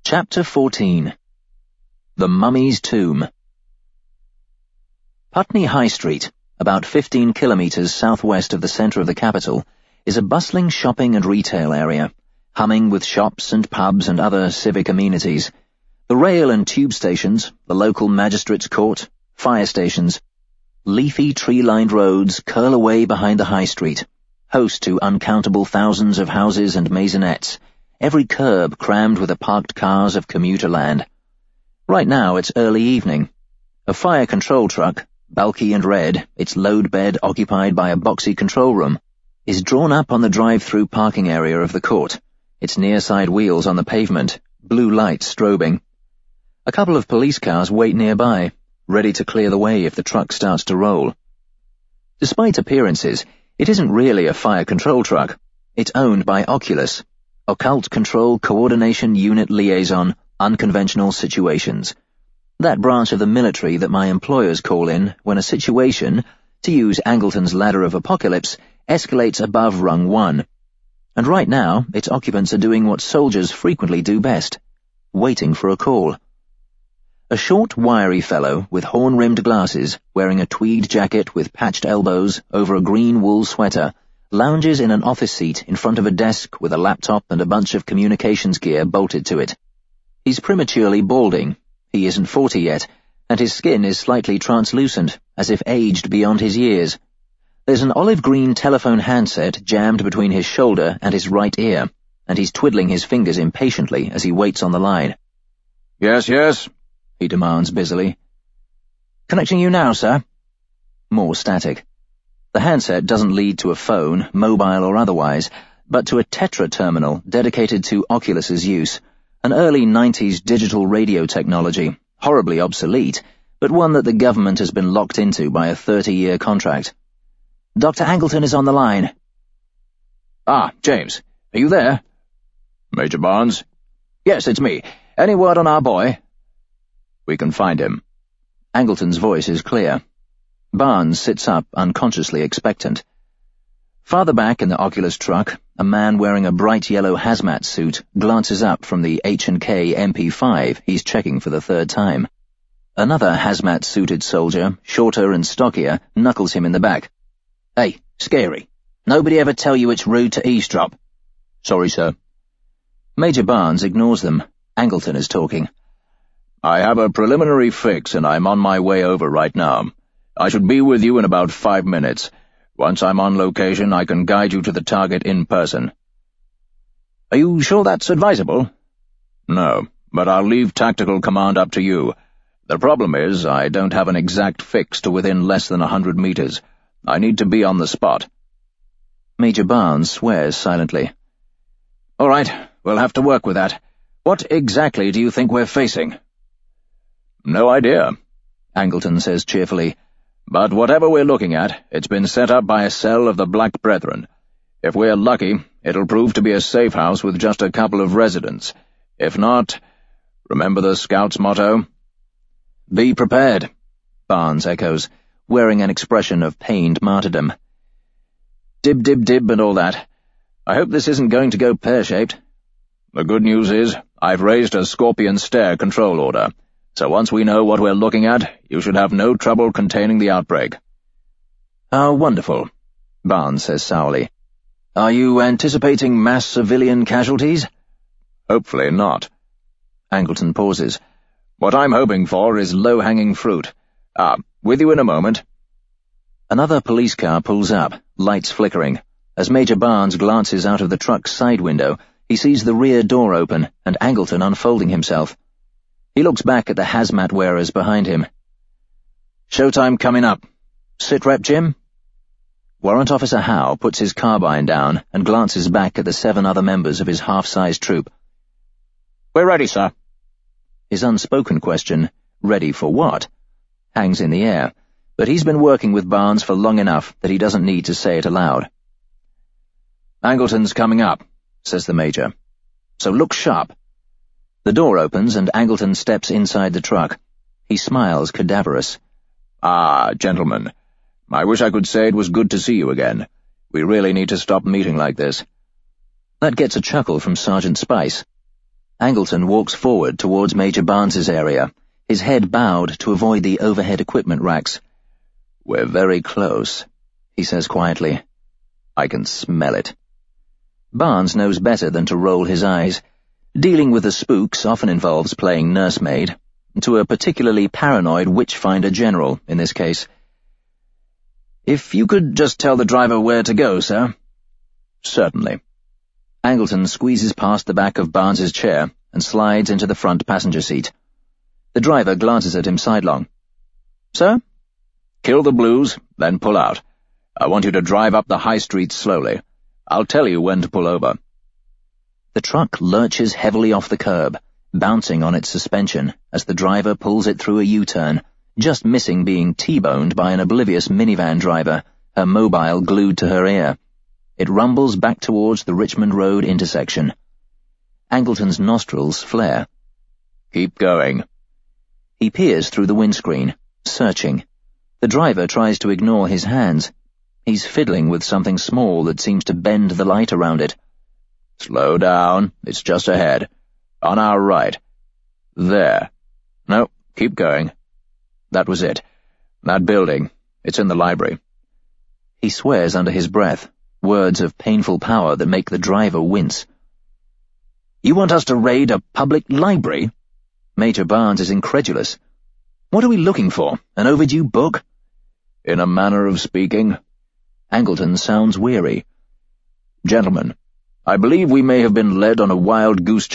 Chapter 14. The Mummy's Tomb. Putney High Street, about 15 kilometres southwest of the centre of the capital, is a bustling shopping and retail area, humming with shops and pubs and other civic amenities. The rail and tube stations, the local magistrates' court, fire stations. Leafy tree-lined roads curl away behind the high street, host to uncountable thousands of houses and maisonettes, every curb crammed with the parked cars of commuter land. Right now it's early evening. A fire control truck, bulky and red, its load bed occupied by a boxy control room, is drawn up on the drive-through parking area of the court, its near-side wheels on the pavement, blue lights strobing. A couple of police cars wait nearby, ready to clear the way if the truck starts to roll. Despite appearances, it isn't really a fire control truck. It's owned by Oculus, Occult Control Coordination Unit Liaison, Unconventional Situations. That branch of the military that my employers call in when a situation, to use Angleton's ladder of apocalypse, escalates above rung 1. And right now, its occupants are doing what soldiers frequently do best, waiting for a call. A short, wiry fellow with horn-rimmed glasses, wearing a tweed jacket with patched elbows over a green wool sweater, lounges in an office seat in front of a desk with a laptop and a bunch of communications gear bolted to it. He's prematurely balding. He isn't 40 yet, and his skin is slightly translucent, as if aged beyond his years. There's an olive-green telephone handset jammed between his shoulder and his right ear, and he's twiddling his fingers impatiently as he waits on the line. Yes, he demands busily. Connecting you now, sir. More static. The handset doesn't lead to a phone, mobile or otherwise, but to a Tetra terminal dedicated to Oculus's use, an early 90s digital radio technology, horribly obsolete, but one that the government has been locked into by a 30-year contract. Dr. Angleton is on the line. Ah, James, are you there? Major Barnes? Yes, it's me. Any word on our boy? We can find him. Angleton's voice is clear. Barnes sits up, unconsciously expectant. Farther back in the Oculus truck, a man wearing a bright yellow hazmat suit glances up from the H&K MP5 he's checking for the third time. Another hazmat-suited soldier, shorter and stockier, knuckles him in the back. Hey, scary. Nobody ever tell you it's rude to eavesdrop? Sorry, sir. Major Barnes ignores them. Angleton is talking. I have a preliminary fix and I'm on my way over right now. I should be with you in about 5 minutes. Once I'm on location, I can guide you to the target in person. Are you sure that's advisable? No, but I'll leave tactical command up to you. The problem is, I don't have an exact fix to within less than 100 meters. I need to be on the spot. Major Barnes swears silently. All right, we'll have to work with that. What exactly do you think we're facing? No idea, Angleton says cheerfully. But whatever we're looking at, it's been set up by a cell of the Black Brethren. If we're lucky, it'll prove to be a safe house with just a couple of residents. If not, remember the Scouts' motto? Be prepared, Barnes echoes, wearing an expression of pained martyrdom. Dib, dib, dib and all that. I hope this isn't going to go pear-shaped. The good news is, I've raised a Scorpion Stare control order. So once we know what we're looking at, you should have no trouble containing the outbreak. How wonderful, Barnes says sourly. Are you anticipating mass civilian casualties? Hopefully not. Angleton pauses. What I'm hoping for is low-hanging fruit. With you in a moment. Another police car pulls up, lights flickering. As Major Barnes glances out of the truck's side window, he sees the rear door open and Angleton unfolding himself. He looks back at the hazmat wearers behind him. Showtime coming up. Sit rep, Jim? Warrant Officer Howe puts his carbine down and glances back at the 7 other members of his half-sized troop. We're ready, sir. His unspoken question, ready for what, hangs in the air, but he's been working with Barnes for long enough that he doesn't need to say it aloud. Angleton's coming up, says the Major. So look sharp. The door opens and Angleton steps inside the truck. He smiles cadaverous. Gentlemen, I wish I could say it was good to see you again. We really need to stop meeting like this. That gets a chuckle from Sergeant Spice. Angleton walks forward towards Major Barnes's area, his head bowed to avoid the overhead equipment racks. "We're very close," he says quietly. "I can smell it." Barnes knows better than to roll his eyes. Dealing with the spooks often involves playing nursemaid, to a particularly paranoid witchfinder general in this case. "If you could just tell the driver where to go, sir." "Certainly." Angleton squeezes past the back of Barnes's chair and slides into the front passenger seat. The driver glances at him sidelong. "Sir?" "Kill the blues, then pull out. I want you to drive up the high street slowly. I'll tell you when to pull over." The truck lurches heavily off the curb, bouncing on its suspension as the driver pulls it through a U-turn, just missing being T-boned by an oblivious minivan driver, her mobile glued to her ear. It rumbles back towards the Richmond Road intersection. Angleton's nostrils flare. "Keep going." He peers through the windscreen, searching. The driver tries to ignore his hands. He's fiddling with something small that seems to bend the light around it. "Slow down, it's just ahead. On our right. There. No, keep going. That was it. That building. It's in the library." He swears under his breath, words of painful power that make the driver wince. "You want us to raid a public library?" Major Barnes is incredulous. "What are we looking for? An overdue book?" "In a manner of speaking." Angleton sounds weary. "Gentlemen, I believe we may have been led on a wild goose chase